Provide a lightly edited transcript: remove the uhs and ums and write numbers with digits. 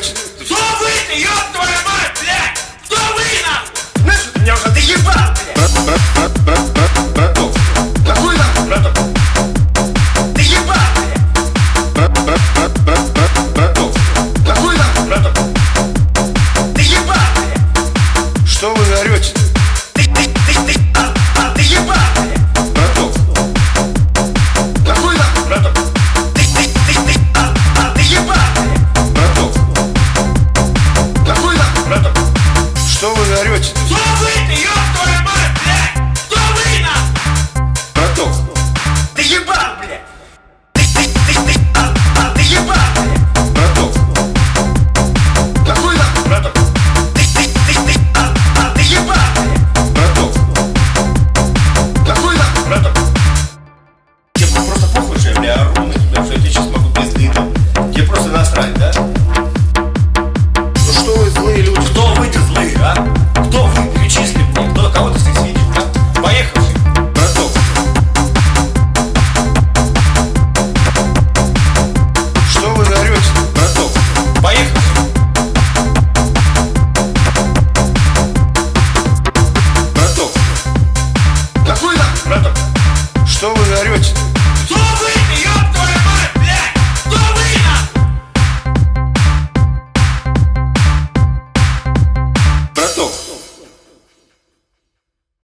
орете? Кто вы-то, ёб твою мать, блядь? Кто вы, нахуй? Знаешь, ты меня уже доебал, блядь. Браток. Какой нахуй, браток? Доебал, блядь. Браток. Какой нахуй, браток? Доебал, блядь. Что вы орете? Доебал, блядь. Браток. Какой нахуй, браток? Доебал, блядь. Браток. Какой нахуй, браток? Что вы орете? Кто вы-то, ёб твою мать, блядь? Кто вы, нахуй? Браток. Доебал, блядь. Доебал, блядь. Браток. Какой нахуй, браток? Доебал, блядь. Браток. Какой нахуй, браток? Тебе просто похуй, что я, бля, ору на тебя, что я тебе сейчас могу пизды дать. Тебе просто насрать, да? Ну что вы злые люди? Кто вы-то злые, а? Кто вы? Перечисли мне. Кто, кого ты здесь видел, а? Поехали. Браток. Что вы орете? Браток. Поехали. Браток. Какой нахуй, браток? Что вы орете?